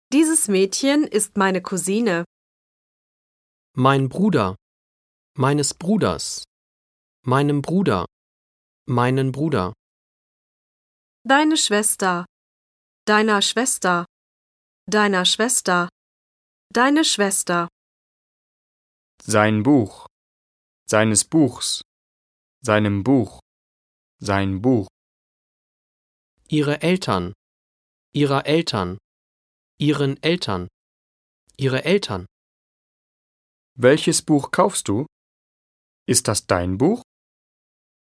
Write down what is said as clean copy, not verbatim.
Dieses Mädchen ist meine Cousine. Mein Bruder, meines Bruders, meinem Bruder, meinen Bruder. Deine Schwester, deiner Schwester, deiner Schwester, deine Schwester. Sein Buch, seines Buchs, seinem Buch, sein Buch. Ihre Eltern, ihrer Eltern, ihren Eltern, ihre Eltern. Welches Buch kaufst du? Ist das dein Buch?